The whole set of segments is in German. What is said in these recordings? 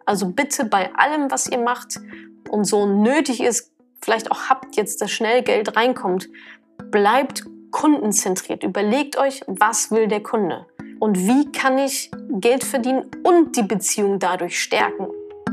Also bitte bei allem, was ihr macht und so nötig ist, vielleicht auch habt jetzt, dass schnell Geld reinkommt, bleibt kundenzentriert. Überlegt euch, was will der Kunde und wie kann ich Geld verdienen und die Beziehung dadurch stärken.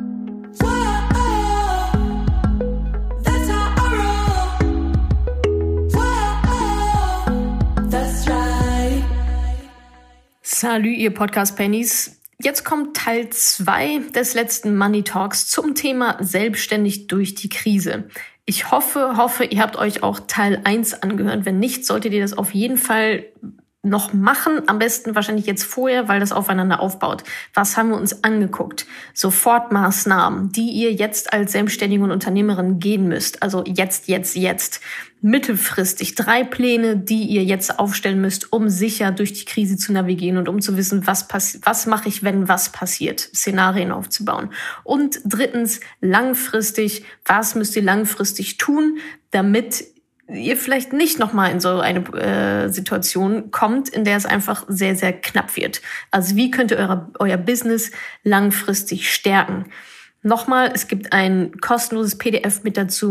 Salü, ihr Podcast-Pennies. Jetzt kommt Teil 2 des letzten Money Talks zum Thema selbstständig durch die Krise. Ich hoffe, ihr habt euch auch Teil 1 angehört. Wenn nicht, solltet ihr das auf jeden Fall noch machen. Am besten wahrscheinlich jetzt vorher, weil das aufeinander aufbaut. Was haben wir uns angeguckt? Sofortmaßnahmen, die ihr jetzt als Selbstständige und Unternehmerin gehen müsst. Also jetzt. Mittelfristig 3 Pläne, die ihr jetzt aufstellen müsst, um sicher durch die Krise zu navigieren und um zu wissen, was mache ich, wenn was passiert, Szenarien aufzubauen. Und 3, langfristig, was müsst ihr langfristig tun, damit ihr vielleicht nicht nochmal in so eine Situation kommt, in der es einfach sehr, sehr knapp wird. Also wie könnt ihr euer Business langfristig stärken? Nochmal, es gibt ein kostenloses PDF mit dazu,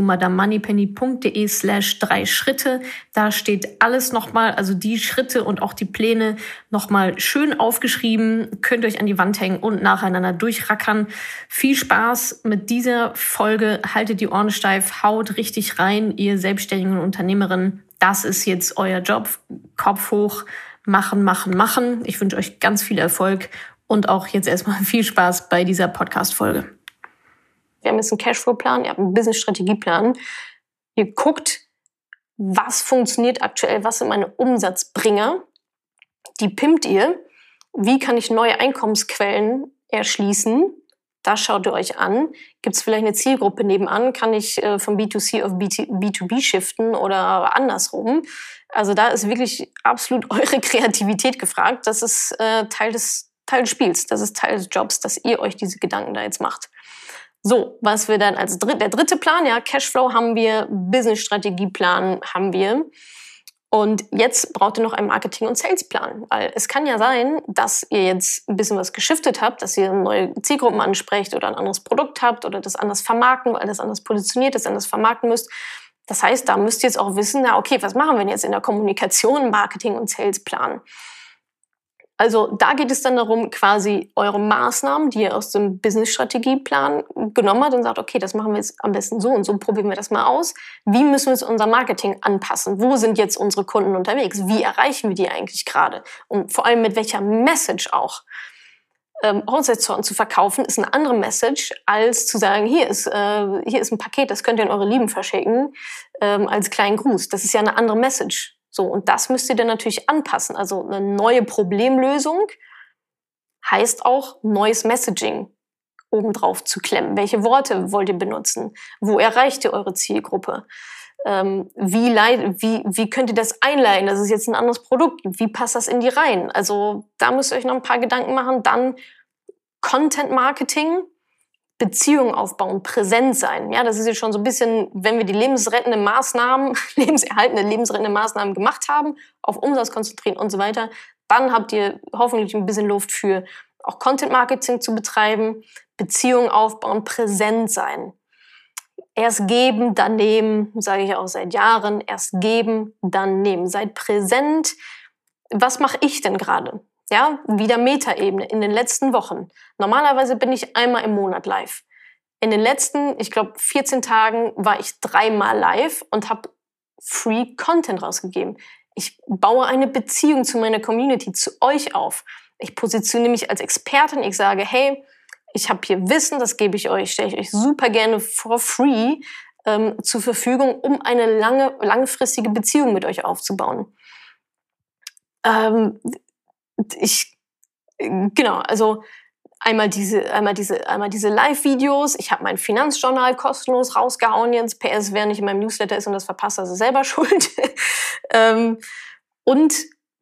madamemoneypenny.de/3 Schritte. Da steht alles nochmal, also die Schritte und auch die Pläne nochmal schön aufgeschrieben. Könnt ihr euch an die Wand hängen und nacheinander durchrackern. Viel Spaß mit dieser Folge. Haltet die Ohren steif, haut richtig rein, ihr Selbstständigen und Unternehmerinnen. Das ist jetzt euer Job. Kopf hoch, machen. Ich wünsche euch ganz viel Erfolg und auch jetzt erstmal viel Spaß bei dieser Podcast-Folge. Wir haben jetzt einen Cashflow-Plan, ihr habt einen Business-Strategieplan. Ihr guckt, was funktioniert aktuell, was sind meine Umsatzbringer. Die pimpt ihr. Wie kann ich neue Einkommensquellen erschließen? Das schaut ihr euch an. Gibt es vielleicht eine Zielgruppe nebenan? Kann ich von B2C auf B2B shiften oder andersrum? Also da ist wirklich absolut eure Kreativität gefragt. Das ist Teil des Spiels, das ist Teil des Jobs, dass ihr euch diese Gedanken da jetzt macht. So, was wir dann als der dritte Plan, ja, Cashflow haben wir, Business-Strategieplan haben wir. Und jetzt braucht ihr noch einen Marketing- und Salesplan. Weil es kann ja sein, dass ihr jetzt ein bisschen was geschiftet habt, dass ihr neue Zielgruppen ansprecht oder ein anderes Produkt habt oder das anders vermarkten, weil das anders positioniert, das anders vermarkten müsst. Das heißt, da müsst ihr jetzt auch wissen, na okay, was machen wir denn jetzt in der Kommunikation, Marketing- und Salesplan? Also da geht es dann darum, quasi eure Maßnahmen, die ihr aus dem Business-Strategieplan genommen habt und sagt, okay, das machen wir jetzt am besten so und so, probieren wir das mal aus. Wie müssen wir jetzt unser Marketing anpassen? Wo sind jetzt unsere Kunden unterwegs? Wie erreichen wir die eigentlich gerade? Und vor allem mit welcher Message auch? Hochzeitstorten zu verkaufen ist eine andere Message, als zu sagen, hier ist ein Paket, das könnt ihr an eure Lieben verschicken, als kleinen Gruß. Das ist ja eine andere Message. So, und das müsst ihr dann natürlich anpassen. Also eine neue Problemlösung heißt auch neues Messaging obendrauf zu klemmen. Welche Worte wollt ihr benutzen? Wo erreicht ihr eure Zielgruppe? Wie könnt ihr das einleiten? Das ist jetzt ein anderes Produkt. Wie passt das in die Reihen? Also da müsst ihr euch noch ein paar Gedanken machen. Dann Content Marketing. Beziehungen aufbauen, präsent sein. Ja, das ist jetzt schon so ein bisschen, wenn wir die lebenserhaltende Maßnahmen gemacht haben, auf Umsatz konzentrieren und so weiter, dann habt ihr hoffentlich ein bisschen Luft für auch Content-Marketing zu betreiben, Beziehungen aufbauen, präsent sein. Erst geben, dann nehmen, sage ich auch seit Jahren, erst geben, dann nehmen. Seid präsent. Was mache ich denn gerade? Ja, wieder Metaebene in den letzten Wochen. Normalerweise bin ich einmal im Monat live. In den letzten, ich glaube, 14 Tagen war ich 3-mal live und habe Free Content rausgegeben. Ich baue eine Beziehung zu meiner Community, zu euch auf. Ich positioniere mich als Expertin. Ich sage, hey, ich habe hier Wissen, das gebe ich euch, stelle ich euch super gerne for free zur Verfügung, um eine langfristige Beziehung mit euch aufzubauen. Also einmal diese Live-Videos. Ich habe mein Finanzjournal kostenlos rausgehauen jetzt. PS, wer nicht in meinem Newsletter ist und das verpasst, das ist selber schuld. Und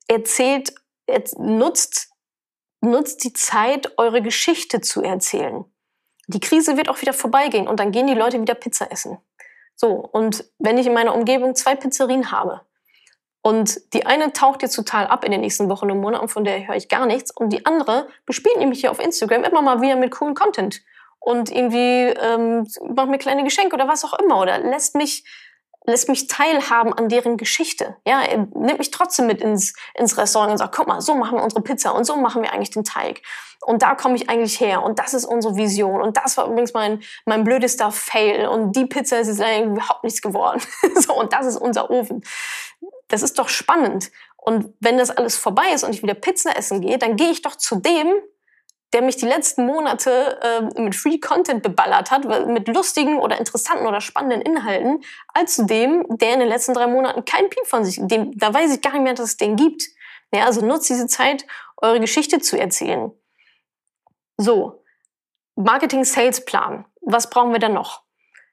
nutzt die Zeit, eure Geschichte zu erzählen. Die Krise wird auch wieder vorbeigehen und dann gehen die Leute wieder Pizza essen. So, und wenn ich in meiner Umgebung 2 Pizzerien habe, und die eine taucht jetzt total ab in den nächsten Wochen und Monaten, von der höre ich gar nichts. Und die andere bespielt nämlich hier auf Instagram immer mal wieder mit coolen Content. und irgendwie macht mir kleine Geschenke oder was auch immer oder lässt mich teilhaben an deren Geschichte. Ja, er nimmt mich trotzdem mit ins Restaurant und sagt, guck mal, so machen wir unsere Pizza und so machen wir eigentlich den Teig. Und da komme ich eigentlich her und das ist unsere Vision. Und das war übrigens mein blödester Fail und die Pizza ist jetzt eigentlich überhaupt nichts geworden. So, und das ist unser Ofen. Das ist doch spannend. Und wenn das alles vorbei ist und ich wieder Pizza essen gehe, dann gehe ich doch zu dem, der mich die letzten Monate mit Free Content beballert hat, mit lustigen oder interessanten oder spannenden Inhalten, als zu dem, der in den letzten 3 Monaten keinen Piep von sich, da weiß ich gar nicht mehr, dass es den gibt. Ja, also nutzt diese Zeit, eure Geschichte zu erzählen. So, Marketing-Sales-Plan. Was brauchen wir dann noch?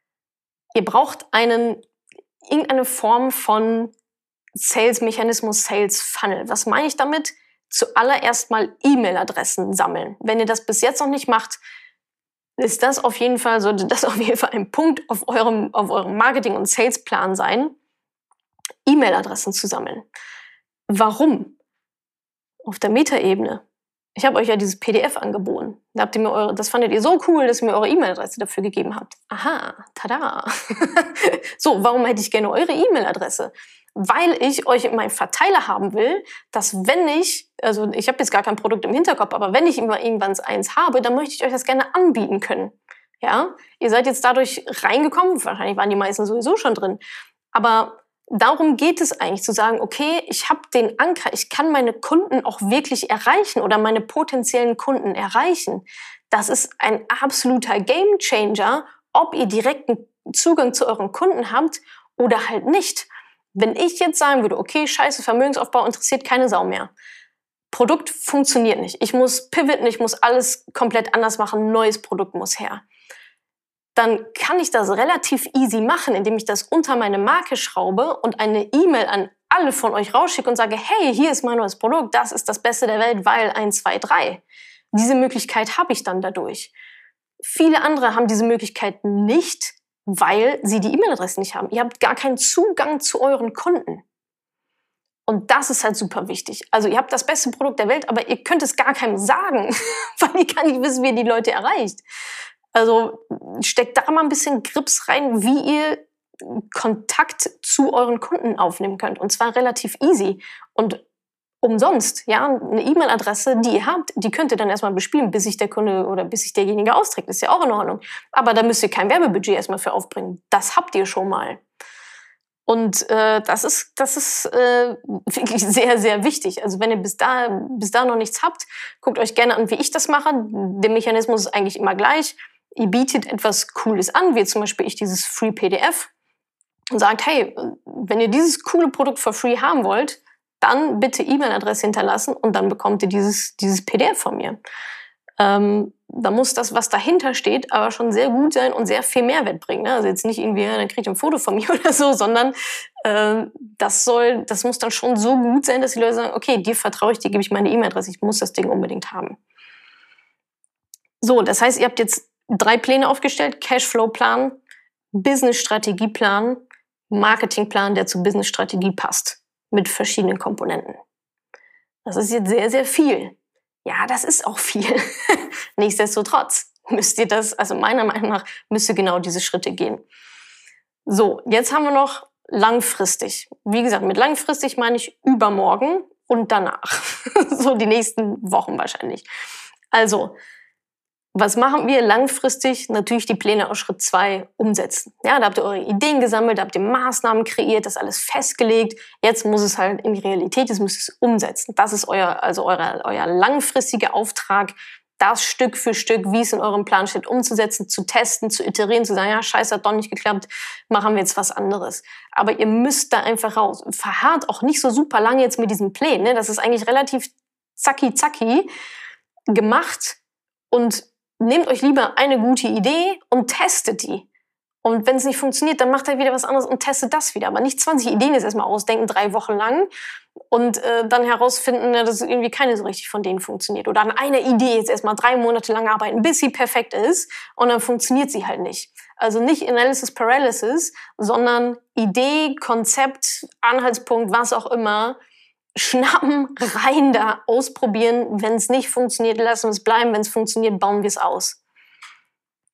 Ihr braucht irgendeine Form von Sales-Mechanismus, Sales-Funnel. Was meine ich damit? Zuallererst mal E-Mail-Adressen sammeln. Wenn ihr das bis jetzt noch nicht macht, ist das auf jeden Fall, sollte das auf jeden Fall ein Punkt auf eurem Marketing- und Salesplan sein, E-Mail-Adressen zu sammeln. Warum? Auf der Metaebene. Ich habe euch ja dieses PDF angeboten. Da habt ihr das fandet ihr so cool, dass ihr mir eure E-Mail-Adresse dafür gegeben habt. Aha, tada. So, warum hätte ich gerne eure E-Mail-Adresse? Weil ich euch in meinem Verteiler haben will, dass also ich habe jetzt gar kein Produkt im Hinterkopf, aber wenn ich irgendwann eins habe, dann möchte ich euch das gerne anbieten können. Ja, ihr seid jetzt dadurch reingekommen, wahrscheinlich waren die meisten sowieso schon drin, aber darum geht es eigentlich, zu sagen, okay, ich habe den Anker, ich kann meine Kunden auch wirklich erreichen oder meine potenziellen Kunden erreichen. Das ist ein absoluter Gamechanger, ob ihr direkten Zugang zu euren Kunden habt oder halt nicht. Wenn ich jetzt sagen würde, okay, scheiße, Vermögensaufbau interessiert keine Sau mehr. Produkt funktioniert nicht. Ich muss pivoten, ich muss alles komplett anders machen, ein neues Produkt muss her. Dann kann ich das relativ easy machen, indem ich das unter meine Marke schraube und eine E-Mail an alle von euch rausschicke und sage, hey, hier ist mein neues Produkt, das ist das Beste der Welt, weil 1, 2, 3. Diese Möglichkeit habe ich dann dadurch. Viele andere haben diese Möglichkeit nicht, weil sie die E-Mail-Adresse nicht haben. Ihr habt gar keinen Zugang zu euren Kunden. Und das ist halt super wichtig. Also ihr habt das beste Produkt der Welt, aber ihr könnt es gar keinem sagen, weil ihr gar nicht wissen, wie ihr die Leute erreicht. Also steckt da mal ein bisschen Grips rein, wie ihr Kontakt zu euren Kunden aufnehmen könnt. Und zwar relativ easy und umsonst. Ja, eine E-Mail-Adresse, die ihr habt, die könnt ihr dann erstmal bespielen, bis sich der Kunde oder bis sich derjenige austrägt. Ist ja auch in Ordnung. Aber da müsst ihr kein Werbebudget erstmal für aufbringen. Das habt ihr schon mal. Und das ist wirklich sehr, sehr wichtig. Also wenn ihr bis da noch nichts habt, guckt euch gerne an, wie ich das mache. Der Mechanismus ist eigentlich immer gleich. Ihr bietet etwas Cooles an, wie zum Beispiel dieses Free PDF und sagt, hey, wenn ihr dieses coole Produkt for free haben wollt, dann bitte E-Mail-Adresse hinterlassen und dann bekommt ihr dieses PDF von mir. Da muss das, was dahinter steht, aber schon sehr gut sein und sehr viel Mehrwert bringen. Ne? Also jetzt nicht irgendwie, dann kriegt ihr ein Foto von mir oder so, sondern das muss dann schon so gut sein, dass die Leute sagen, okay, dir vertraue ich, dir gebe ich meine E-Mail-Adresse, ich muss das Ding unbedingt haben. So, das heißt, ihr habt jetzt 3 Pläne aufgestellt: Cashflow-Plan, Business-Strategie-Plan, Marketing-Plan, der zur Business-Strategie passt. Mit verschiedenen Komponenten. Das ist jetzt sehr, sehr viel. Ja, das ist auch viel. Nichtsdestotrotz müsst ihr das, also meiner Meinung nach, müsst ihr genau diese Schritte gehen. So, jetzt haben wir noch langfristig. Wie gesagt, mit langfristig meine ich übermorgen und danach. So die nächsten Wochen wahrscheinlich. Also, was machen wir langfristig? Natürlich die Pläne aus Schritt 2 umsetzen. Ja, da habt ihr eure Ideen gesammelt, da habt ihr Maßnahmen kreiert, das alles festgelegt. Jetzt muss es halt in die Realität, jetzt müsst ihr es umsetzen. Das ist euer langfristiger Auftrag, das Stück für Stück, wie es in eurem Plan steht, umzusetzen, zu testen, zu iterieren, zu sagen, ja, scheiße, hat doch nicht geklappt, machen wir jetzt was anderes. Aber ihr müsst da einfach raus. Verharrt auch nicht so super lange jetzt mit diesen Plänen. Ne? Das ist eigentlich relativ zacki gemacht und nehmt euch lieber eine gute Idee und testet die. Und wenn es nicht funktioniert, dann macht halt wieder was anderes und testet das wieder. Aber nicht 20 Ideen jetzt erstmal ausdenken, 3 Wochen lang und dann herausfinden, dass irgendwie keine so richtig von denen funktioniert. Oder an einer Idee jetzt erstmal 3 Monate lang arbeiten, bis sie perfekt ist und dann funktioniert sie halt nicht. Also nicht Analysis Paralysis, sondern Idee, Konzept, Anhaltspunkt, was auch immer, schnappen, rein da, ausprobieren. Wenn es nicht funktioniert, lassen wir es bleiben. Wenn es funktioniert, bauen wir es aus.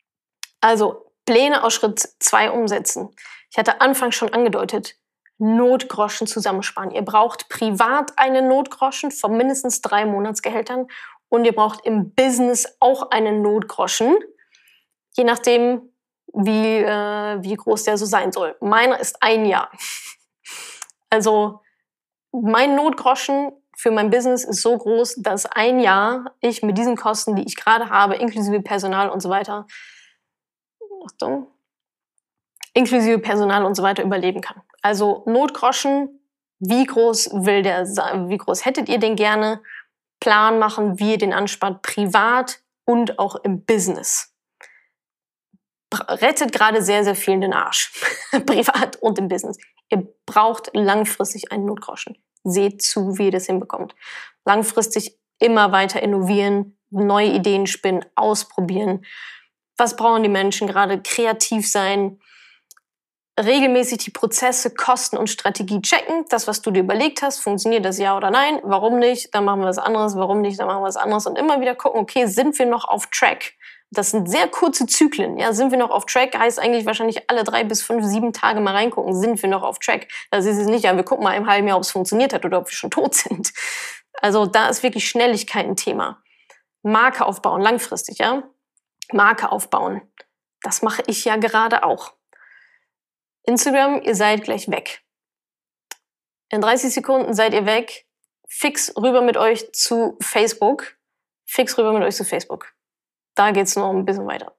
Also Pläne aus Schritt 2 umsetzen. Ich hatte anfangs schon angedeutet, Notgroschen zusammensparen. Ihr braucht privat einen Notgroschen von mindestens 3 Monatsgehältern und ihr braucht im Business auch einen Notgroschen, je nachdem, wie groß der so sein soll. Meiner ist 1 Jahr. Also mein Notgroschen für mein Business ist so groß, dass 1 Jahr ich mit diesen Kosten, die ich gerade habe, inklusive Personal und so weiter, Achtung, inklusive Personal und so weiter überleben kann. Also Notgroschen, wie groß hättet ihr den gerne? Plan machen, wie ihr den anspart, privat und auch im Business. Rettet gerade sehr, sehr vielen den Arsch. Privat und im Business. Ihr braucht langfristig einen Notgroschen. Seht zu, wie ihr das hinbekommt. Langfristig immer weiter innovieren, neue Ideen spinnen, ausprobieren. Was brauchen die Menschen gerade? Kreativ sein. Regelmäßig die Prozesse, Kosten und Strategie checken. Das, was du dir überlegt hast, funktioniert das ja oder nein? Warum nicht? Dann machen wir was anderes. Warum nicht? Dann machen wir was anderes. Und immer wieder gucken, okay, sind wir noch auf Track? Das sind sehr kurze Zyklen. Ja, sind wir noch auf Track? Heißt eigentlich wahrscheinlich alle 3 bis 5, 7 Tage mal reingucken. Sind wir noch auf Track? Das ist es nicht, ja, wir gucken mal im halben Jahr, ob es funktioniert hat oder ob wir schon tot sind. Also da ist wirklich Schnelligkeit ein Thema. Marke aufbauen, langfristig, ja. Marke aufbauen. Das mache ich ja gerade auch. Instagram, ihr seid gleich weg. In 30 Sekunden seid ihr weg. Fix rüber mit euch zu Facebook. Fix rüber mit euch zu Facebook. Da geht's noch ein bisschen weiter.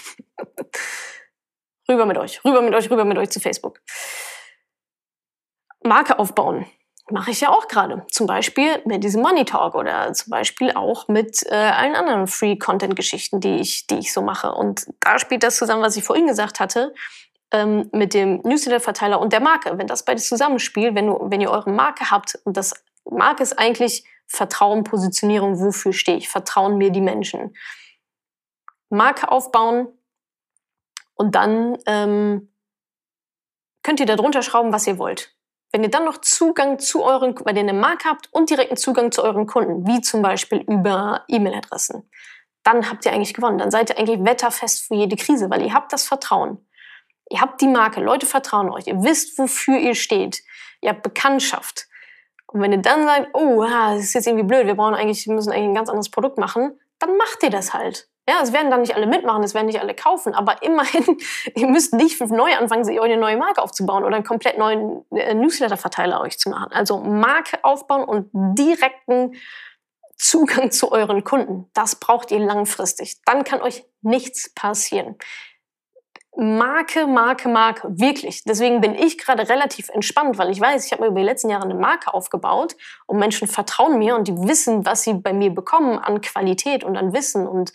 Rüber mit euch zu Facebook. Marke aufbauen. Mache ich ja auch gerade. Zum Beispiel mit diesem Money Talk oder zum Beispiel auch mit allen anderen Free-Content-Geschichten, die ich so mache. Und da spielt das zusammen, was ich vorhin gesagt hatte, mit dem Newsletter-Verteiler und der Marke. Wenn das beides zusammenspielt, wenn ihr eure Marke habt, und das Marke ist eigentlich Vertrauen, Positionierung, wofür stehe ich? Vertrauen mir die Menschen. Marke aufbauen und dann könnt ihr da drunter schrauben, was ihr wollt. Wenn ihr dann noch Zugang zu weil ihr eine Marke habt und direkten Zugang zu euren Kunden, wie zum Beispiel über E-Mail-Adressen, dann habt ihr eigentlich gewonnen. Dann seid ihr eigentlich wetterfest für jede Krise, weil ihr habt das Vertrauen. Ihr habt die Marke, Leute vertrauen euch, ihr wisst, wofür ihr steht, ihr habt Bekanntschaft. Und wenn ihr dann sagt, oh, das ist jetzt irgendwie blöd, wir müssen eigentlich ein ganz anderes Produkt machen, dann macht ihr das halt. Ja, es werden dann nicht alle mitmachen, es werden nicht alle kaufen, aber immerhin, ihr müsst nicht neu anfangen, euch eine neue Marke aufzubauen oder einen komplett neuen Newsletter-Verteiler euch zu machen. Also Marke aufbauen und direkten Zugang zu euren Kunden. Das braucht ihr langfristig. Dann kann euch nichts passieren. Marke, wirklich. Deswegen bin ich gerade relativ entspannt, weil ich weiß, ich habe mir über die letzten Jahre eine Marke aufgebaut und Menschen vertrauen mir und die wissen, was sie bei mir bekommen an Qualität und an Wissen. Und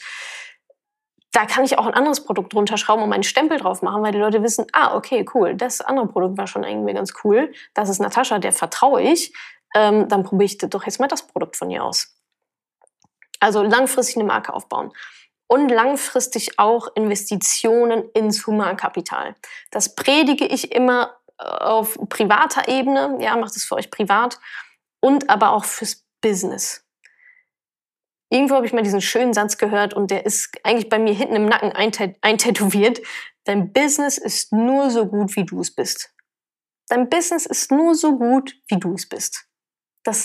da kann ich auch ein anderes Produkt drunter schrauben und meinen Stempel drauf machen, weil die Leute wissen, okay, cool, das andere Produkt war schon irgendwie ganz cool. Das ist Natascha, der vertraue ich. Dann probiere ich doch jetzt mal das Produkt von ihr aus. Also langfristig eine Marke aufbauen. Und langfristig auch Investitionen ins Humankapital. Das predige ich immer auf privater Ebene. Ja, macht es für euch privat. Und aber auch fürs Business. Irgendwo habe ich mal diesen schönen Satz gehört und der ist eigentlich bei mir hinten im Nacken eintätowiert. Dein Business ist nur so gut, wie du es bist. Dein Business ist nur so gut, wie du es bist. Es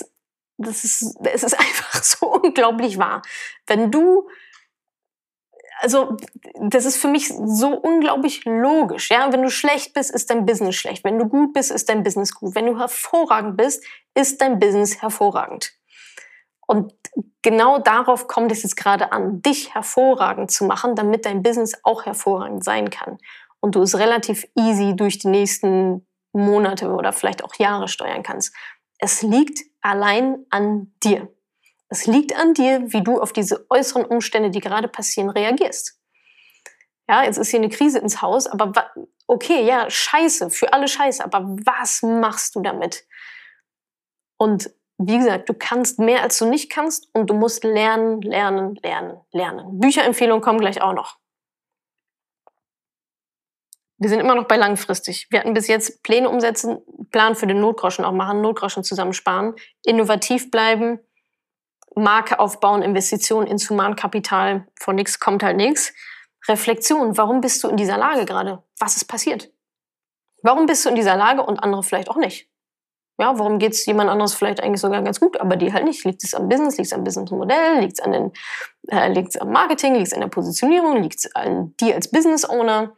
ist einfach so unglaublich wahr. Das ist für mich so unglaublich logisch. Ja? Wenn du schlecht bist, ist dein Business schlecht. Wenn du gut bist, ist dein Business gut. Wenn du hervorragend bist, ist dein Business hervorragend. Und genau darauf kommt es jetzt gerade an, dich hervorragend zu machen, damit dein Business auch hervorragend sein kann. Und du es relativ easy durch die nächsten Monate oder vielleicht auch Jahre steuern kannst. Es liegt allein an dir. Es liegt an dir, wie du auf diese äußeren Umstände, die gerade passieren, reagierst. Ja, jetzt ist hier eine Krise ins Haus, aber okay, ja, scheiße, für alle scheiße, aber was machst du damit? Und wie gesagt, du kannst mehr, als du nicht kannst und du musst lernen. Bücherempfehlungen kommen gleich auch noch. Wir sind immer noch bei langfristig. Wir hatten bis jetzt Pläne umsetzen, Plan für den Notgroschen auch machen, Notgroschen zusammensparen, innovativ bleiben, Marke aufbauen, Investitionen ins Humankapital, von nichts kommt halt nichts. Reflexion, warum bist du in dieser Lage gerade? Was ist passiert? Warum bist du in dieser Lage und andere vielleicht auch nicht? Ja, warum geht es jemand anderes vielleicht eigentlich sogar ganz gut, aber die halt nicht? Liegt es am Business, liegt es am Businessmodell, liegt es am Marketing, liegt es an der Positionierung, liegt es an dir als Business Owner?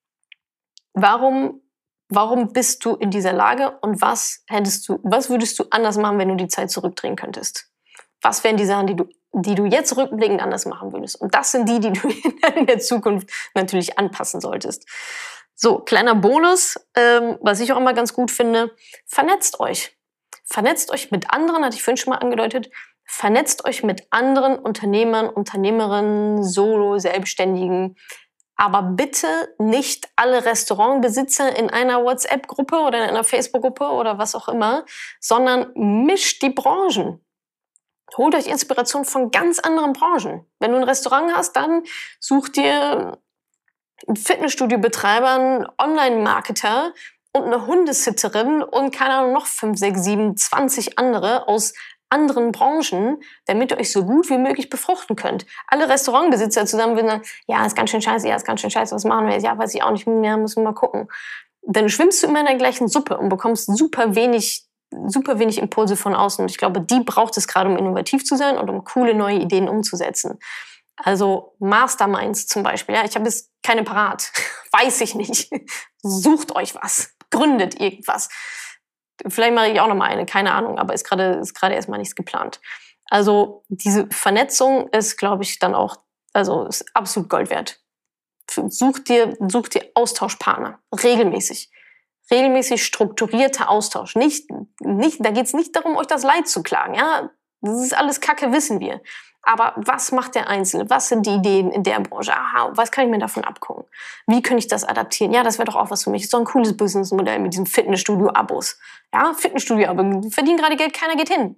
Warum bist du in dieser Lage und was würdest du anders machen, wenn du die Zeit zurückdrehen könntest? Was wären die Sachen, die du jetzt rückblickend anders machen würdest? Und das sind die du in der Zukunft natürlich anpassen solltest. So, kleiner Bonus, was ich auch immer ganz gut finde, vernetzt euch. Vernetzt euch mit anderen, hatte ich vorhin schon mal angedeutet, vernetzt euch mit anderen Unternehmern, Unternehmerinnen, Solo, Selbstständigen, aber bitte nicht alle Restaurantbesitzer in einer WhatsApp-Gruppe oder in einer Facebook-Gruppe oder was auch immer, sondern mischt die Branchen. Holt euch Inspiration von ganz anderen Branchen. Wenn du ein Restaurant hast, dann such dir einen Fitnessstudio-Betreiber, einen Online-Marketer und eine Hundesitterin und keine Ahnung, noch 5, 6, 7, 20 andere aus anderen Branchen, damit ihr euch so gut wie möglich befruchten könnt. Alle Restaurantbesitzer zusammen würden sagen, ja, ist ganz schön scheiße, was machen wir jetzt? Ja, weiß ich auch nicht, ja, müssen wir mal gucken. Dann schwimmst du immer in der gleichen Suppe und bekommst super wenig Impulse von außen. Und ich glaube, die braucht es gerade, um innovativ zu sein und um coole neue Ideen umzusetzen. Also Masterminds zum Beispiel. Ja, ich habe jetzt keine parat. Weiß ich nicht. Sucht euch was. Gründet irgendwas. Vielleicht mache ich auch noch mal eine, keine Ahnung, aber ist gerade erstmal nichts geplant. Also diese Vernetzung ist, glaube ich, dann auch, also ist absolut Gold wert. Such dir Austauschpartner. Regelmäßig strukturierter Austausch. Da geht es nicht darum, euch das Leid zu klagen. Ja, das ist alles Kacke, wissen wir. Aber was macht der Einzelne? Was sind die Ideen in der Branche? Aha, was kann ich mir davon abgucken? Wie könnte ich das adaptieren? Ja, das wäre doch auch was für mich. Das ist doch ein cooles Businessmodell mit diesen Fitnessstudio-Abos. Ja, Fitnessstudio-Abo, verdienen gerade Geld, keiner geht hin.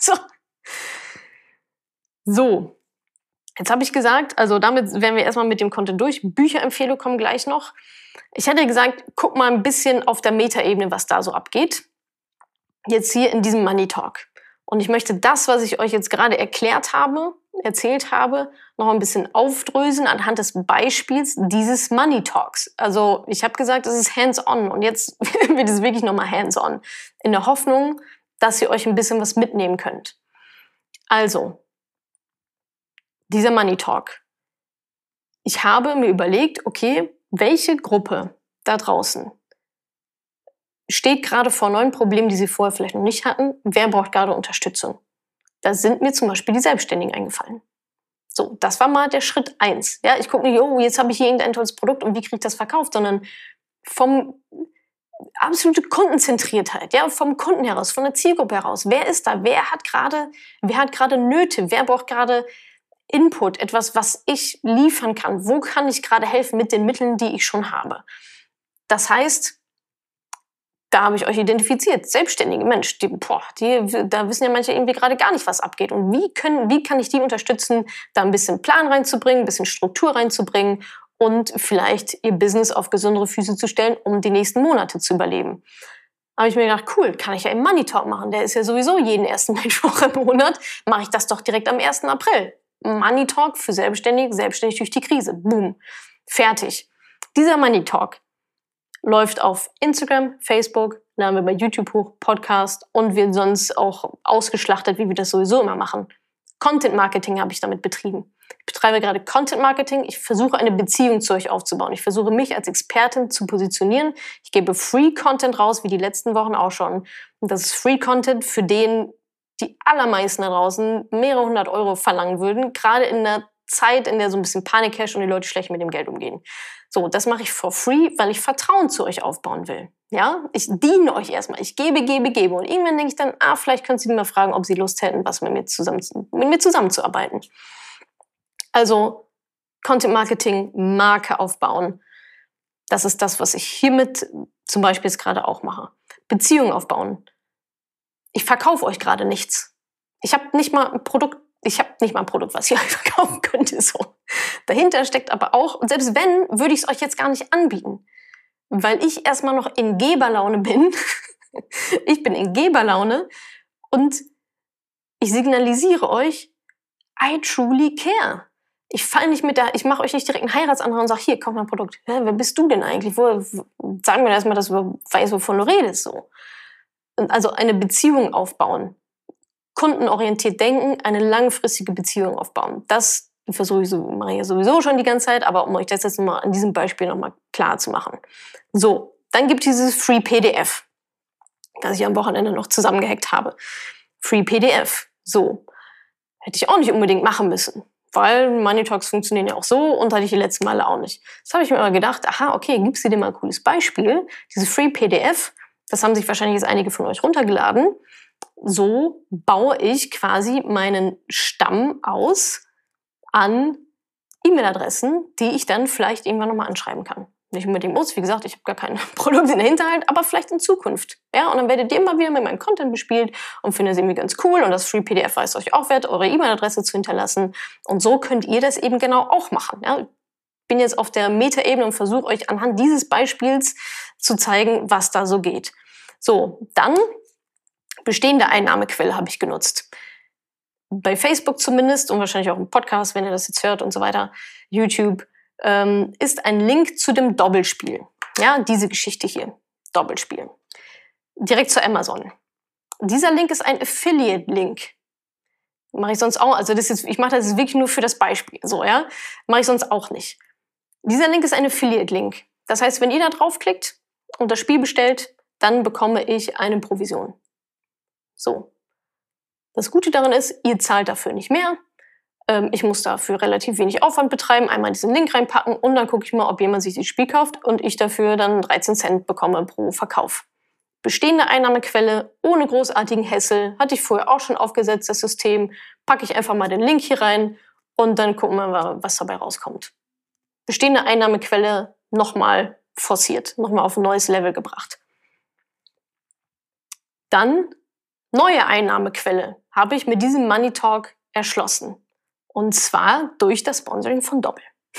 So. Jetzt habe ich gesagt, also damit wären wir erstmal mit dem Content durch. Bücherempfehlungen kommen gleich noch. Ich hätte gesagt, guck mal ein bisschen auf der Metaebene, was da so abgeht. Jetzt hier in diesem Money Talk. Und ich möchte das, was ich euch jetzt gerade erzählt habe, noch ein bisschen aufdröseln anhand des Beispiels dieses Money Talks. Also ich habe gesagt, es ist hands-on und jetzt wird es wirklich nochmal hands-on. In der Hoffnung, dass ihr euch ein bisschen was mitnehmen könnt. Also, dieser Money Talk. Ich habe mir überlegt, okay, welche Gruppe da draußen steht gerade vor neuen Problemen, die sie vorher vielleicht noch nicht hatten? Wer braucht gerade Unterstützung? Da sind mir zum Beispiel die Selbstständigen eingefallen. So, das war mal der Schritt 1. Ja, ich gucke nicht, oh, jetzt habe ich hier irgendein tolles Produkt und wie kriege ich das verkauft, sondern vom absolute Kundenzentriertheit, ja, vom Kunden heraus, von der Zielgruppe heraus. Wer ist da? Wer hat gerade Nöte? Wer braucht gerade Input, etwas, was ich liefern kann? Wo kann ich gerade helfen mit den Mitteln, die ich schon habe? Das heißt, da habe ich euch identifiziert. Selbstständige Mensch, da wissen ja manche irgendwie gerade gar nicht, was abgeht. Und wie kann ich die unterstützen, da ein bisschen Plan reinzubringen, ein bisschen Struktur reinzubringen und vielleicht ihr Business auf gesündere Füße zu stellen, um die nächsten Monate zu überleben. Habe ich mir gedacht, cool, kann ich ja im Money Talk machen. Der ist ja sowieso jeden ersten Mittwoch im Monat. Mache ich das doch direkt am 1. April. Money Talk für selbstständig durch die Krise. Boom. Fertig. Dieser Money Talk läuft auf Instagram, Facebook, laden wir bei YouTube hoch, Podcast und wird sonst auch ausgeschlachtet, wie wir das sowieso immer machen. Content Marketing habe ich damit betrieben. Ich betreibe gerade Content Marketing. Ich versuche eine Beziehung zu euch aufzubauen. Ich versuche mich als Expertin zu positionieren. Ich gebe Free Content raus, wie die letzten Wochen auch schon. Und das ist Free Content, für den die allermeisten da draußen mehrere 100 Euro verlangen würden, gerade in der Zeit, in der so ein bisschen Panik herrscht und die Leute schlecht mit dem Geld umgehen. So, das mache ich for free, weil ich Vertrauen zu euch aufbauen will. Ja, ich diene euch erstmal. Ich gebe. Und irgendwann denke ich dann, vielleicht können Sie mal fragen, ob Sie Lust hätten, mit mir zusammenzuarbeiten. Also, Content Marketing, Marke aufbauen. Das ist das, was ich hiermit zum Beispiel jetzt gerade auch mache. Beziehungen aufbauen. Ich verkaufe euch gerade nichts. Ich habe nicht mal ein Produkt, was ich euch verkaufen könnte. So. Dahinter steckt aber auch, und selbst wenn, würde ich es euch jetzt gar nicht anbieten. Weil ich erstmal noch in Geberlaune bin. Ich bin in Geberlaune und ich signalisiere euch, I truly care. Ich mache euch nicht direkt einen Heiratsantrag und sage, hier, kauf mein Produkt. Ja, wer bist du denn eigentlich? Sagen wir erstmal, dass du weißt, wovon du redest. So. Und also eine Beziehung aufbauen. Kundenorientiert denken, eine langfristige Beziehung aufbauen. Das mache ich ja sowieso schon die ganze Zeit, aber um euch das jetzt mal an diesem Beispiel nochmal klar zu machen. So, dann gibt es dieses Free PDF, das ich am Wochenende noch zusammengehackt habe. Free PDF. So. Hätte ich auch nicht unbedingt machen müssen. Weil Money Talks funktionieren ja auch so und hatte ich die letzten Male auch nicht. Das habe ich mir immer gedacht, aha, okay, gibst du dir mal ein cooles Beispiel. Dieses Free PDF, das haben sich wahrscheinlich jetzt einige von euch runtergeladen. So baue ich quasi meinen Stamm aus an E-Mail-Adressen, die ich dann vielleicht irgendwann nochmal anschreiben kann. Nicht unbedingt muss, wie gesagt, ich habe gar kein Produkt in der Hinterhalt, aber vielleicht in Zukunft. Ja, und dann werdet ihr immer wieder mit meinem Content bespielt und findet es irgendwie ganz cool und das Free PDF weiß euch auch wert, eure E-Mail-Adresse zu hinterlassen. Und so könnt ihr das eben genau auch machen. Ja, ich bin jetzt auf der Metaebene und versuche euch anhand dieses Beispiels zu zeigen, was da so geht. So, dann bestehende Einnahmequelle habe ich genutzt. Bei Facebook zumindest und wahrscheinlich auch im Podcast, wenn ihr das jetzt hört und so weiter, YouTube, ist ein Link zu dem Doppelspiel. Ja, diese Geschichte hier. Doppelspiel. Direkt zu Amazon. Dieser Link ist ein Affiliate-Link. Mache ich sonst auch, also ich mache das jetzt wirklich nur für das Beispiel. So, ja. Mache ich sonst auch nicht. Dieser Link ist ein Affiliate-Link. Das heißt, wenn ihr da draufklickt und das Spiel bestellt, dann bekomme ich eine Provision. So. Das Gute daran ist, ihr zahlt dafür nicht mehr. Ich muss dafür relativ wenig Aufwand betreiben, einmal diesen Link reinpacken und dann gucke ich mal, ob jemand sich das Spiel kauft und ich dafür dann 13 Cent bekomme pro Verkauf. Bestehende Einnahmequelle, ohne großartigen Hassel, hatte ich vorher auch schon aufgesetzt, das System. Packe ich einfach mal den Link hier rein und dann gucken wir mal, was dabei rauskommt. Bestehende Einnahmequelle nochmal forciert, nochmal auf ein neues Level gebracht. Dann neue Einnahmequelle habe ich mit diesem Money Talk erschlossen. Und zwar durch das Sponsoring von Doppel.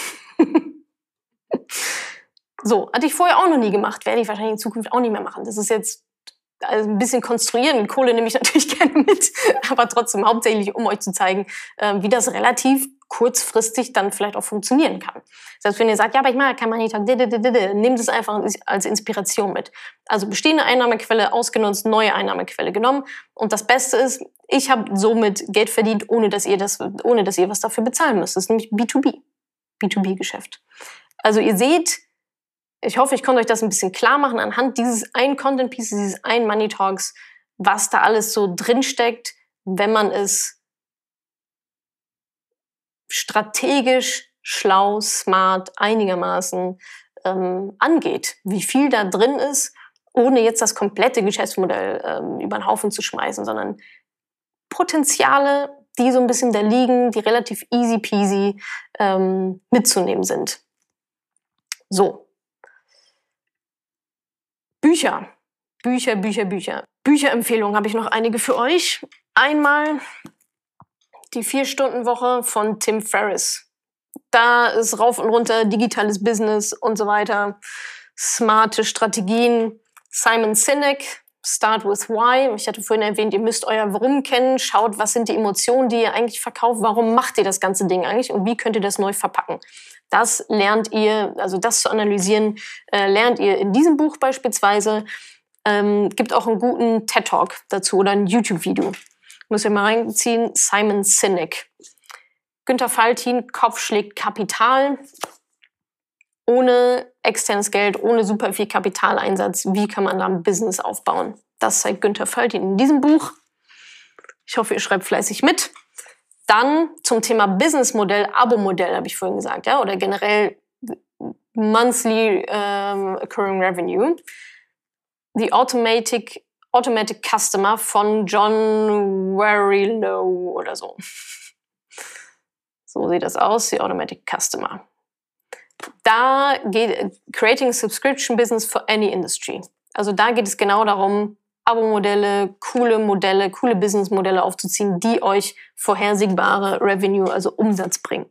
So, hatte ich vorher auch noch nie gemacht, werde ich wahrscheinlich in Zukunft auch nicht mehr machen. Das ist jetzt also ein bisschen konstruieren. Kohle nehme ich natürlich gerne mit, aber trotzdem hauptsächlich, um euch zu zeigen, wie das relativ kurzfristig dann vielleicht auch funktionieren kann. Das heißt, wenn ihr sagt, ja, aber ich mache kein Money Talk, nehmt es einfach als Inspiration mit. Also bestehende Einnahmequelle ausgenutzt, neue Einnahmequelle genommen. Und das Beste ist, ich habe somit Geld verdient, ohne dass ihr was dafür bezahlen müsst. Das ist nämlich B2B-Geschäft. Also ihr seht, ich hoffe, ich konnte euch das ein bisschen klar machen anhand dieses einen Content Pieces, dieses einen Money Talks, was da alles so drinsteckt, wenn man es strategisch, schlau, smart, einigermaßen angeht. Wie viel da drin ist, ohne jetzt das komplette Geschäftsmodell über den Haufen zu schmeißen, sondern Potenziale, die so ein bisschen da liegen, die relativ easy peasy mitzunehmen sind. So. Bücherempfehlungen habe ich noch einige für euch. Einmal die 4-Stunden-Woche von Tim Ferriss. Da ist rauf und runter digitales Business und so weiter. Smarte Strategien. Simon Sinek, Start with Why. Ich hatte vorhin erwähnt, ihr müsst euer Warum kennen. Schaut, was sind die Emotionen, die ihr eigentlich verkauft. Warum macht ihr das ganze Ding eigentlich und wie könnt ihr das neu verpacken? Das lernt ihr, also das zu analysieren, lernt ihr in diesem Buch beispielsweise. Gibt auch einen guten TED-Talk dazu oder ein YouTube-Video. Muss ich mal reinziehen. Simon Sinek. Günter Faltin, Kopf schlägt Kapital. Ohne externes Geld, ohne super viel Kapitaleinsatz. Wie kann man da ein Business aufbauen? Das zeigt Günter Faltin in diesem Buch. Ich hoffe, ihr schreibt fleißig mit. Dann zum Thema Businessmodell, Abo-Modell, habe ich vorhin gesagt, ja, oder generell Monthly Occurring Revenue. The Automatic Customer von John Warrilow oder so. So sieht das aus, The Automatic Customer. Da geht Creating a Subscription Business for any Industry. Also da geht es genau darum, Abo-Modelle, coole Business-Modelle aufzuziehen, die euch vorhersehbare Revenue, also Umsatz bringen.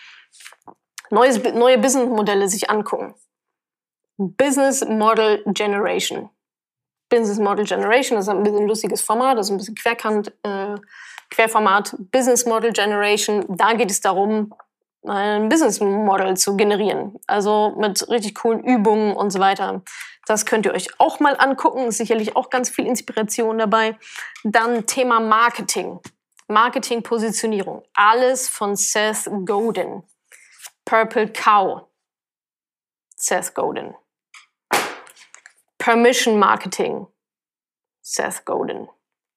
Neue Business-Modelle sich angucken. Business Model Generation. Business Model Generation, das ist ein bisschen ein lustiges Format, das ist ein bisschen Querformat. Business Model Generation, da geht es darum, ein Business Model zu generieren. Also mit richtig coolen Übungen und so weiter. Das könnt ihr euch auch mal angucken. Ist sicherlich auch ganz viel Inspiration dabei. Dann Thema Marketing. Marketing-Positionierung. Alles von Seth Godin. Purple Cow. Seth Godin. Permission Marketing. Seth Godin.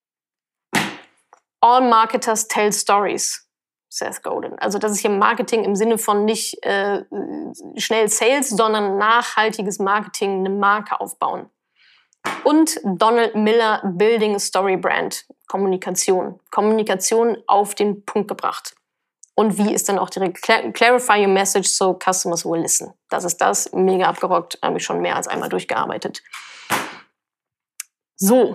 All Marketers Tell Stories. Seth Godin. Also das ist hier Marketing im Sinne von nicht schnell Sales, sondern nachhaltiges Marketing, eine Marke aufbauen. Und Donald Miller, Building a Story Brand. Kommunikation. Kommunikation auf den Punkt gebracht. Und wie ist dann auch direkt clarify your message so customers will listen. Das ist das. Mega abgerockt. Habe ich schon mehr als einmal durchgearbeitet. So.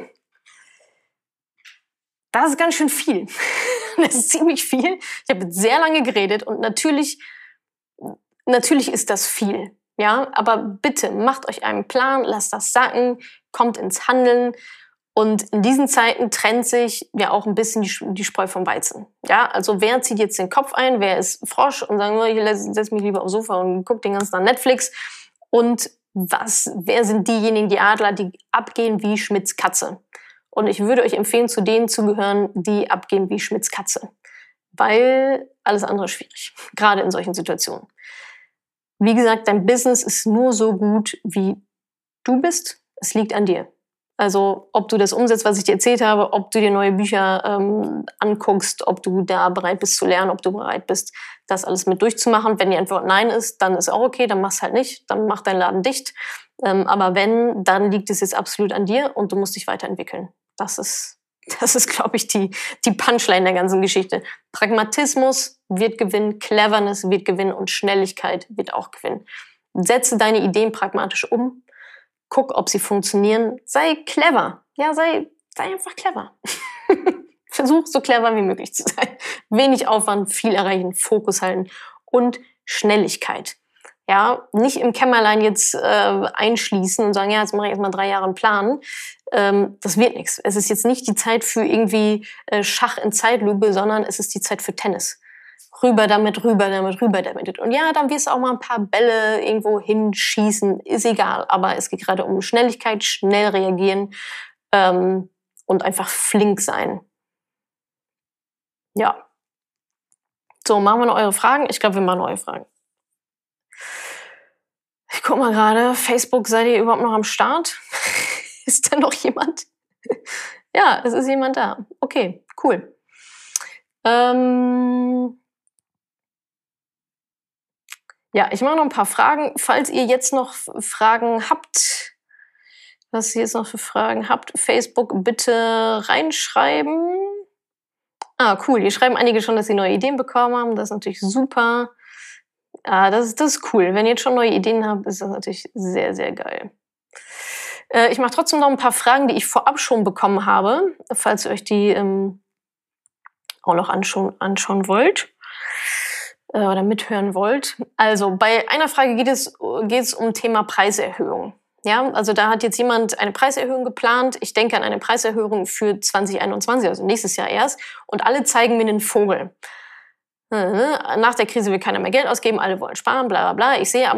Das ist ganz schön viel. Das ist ziemlich viel. Ich habe jetzt sehr lange geredet und natürlich ist das viel. Ja, aber bitte macht euch einen Plan, lasst das sacken, kommt ins Handeln. Und in diesen Zeiten trennt sich ja auch ein bisschen die Spreu vom Weizen. Ja, also wer zieht jetzt den Kopf ein, wer ist Frosch und sagt, ich setze mich lieber aufs Sofa und gucke den ganzen Tag Netflix. Und wer sind diejenigen, die Adler, die abgehen wie Schmidts Katze? Und ich würde euch empfehlen, zu denen zu gehören, die abgehen wie Schmidts Katze. Weil alles andere ist schwierig, gerade in solchen Situationen. Wie gesagt, dein Business ist nur so gut, wie du bist. Es liegt an dir. Also ob du das umsetzt, was ich dir erzählt habe, ob du dir neue Bücher anguckst, ob du da bereit bist zu lernen, ob du bereit bist, das alles mit durchzumachen. Wenn die Antwort nein ist, dann ist auch okay, dann mach's halt nicht, dann mach deinen Laden dicht. Aber wenn, dann liegt es jetzt absolut an dir und du musst dich weiterentwickeln. Das ist, glaube ich, die Punchline der ganzen Geschichte. Pragmatismus wird gewinnen, Cleverness wird gewinnen und Schnelligkeit wird auch gewinnen. Setze deine Ideen pragmatisch um. Guck, ob sie funktionieren. Sei clever. Ja, sei einfach clever. Versuch, so clever wie möglich zu sein. Wenig Aufwand, viel erreichen, Fokus halten und Schnelligkeit. Ja, nicht im Kämmerlein jetzt einschließen und sagen, ja, jetzt mache ich erstmal 3 Jahre einen Plan. Das wird nichts. Es ist jetzt nicht die Zeit für irgendwie Schach in Zeitlupe, sondern es ist die Zeit für Tennis. Rüber damit. Und ja, dann wirst du auch mal ein paar Bälle irgendwo hinschießen. Ist egal. Aber es geht gerade um Schnelligkeit, schnell reagieren und einfach flink sein. Ja. So, machen wir noch eure Fragen? Ich glaube, wir machen noch eure Fragen. Ich guck mal gerade, Facebook, seid ihr überhaupt noch am Start? Ist da noch jemand? Ja, es ist jemand da. Okay, cool. Ja, ich mache noch ein paar Fragen. Falls ihr jetzt noch Fragen habt, was ihr jetzt noch für Fragen habt, Facebook bitte reinschreiben. Ah, cool. Hier schreiben einige schon, dass sie neue Ideen bekommen haben. Das ist natürlich super. Ah, das ist cool. Wenn ihr jetzt schon neue Ideen habt, ist das natürlich sehr, sehr geil. Ich mache trotzdem noch ein paar Fragen, die ich vorab schon bekommen habe, falls ihr euch die auch noch anschauen wollt oder mithören wollt. Also bei einer Frage geht es um Thema Preiserhöhung. Ja, also da hat jetzt jemand eine Preiserhöhung geplant. Ich denke an eine Preiserhöhung für 2021, also nächstes Jahr erst. Und alle zeigen mir einen Vogel. Nach der Krise will keiner mehr Geld ausgeben, alle wollen sparen, bla bla bla. Ich sehe es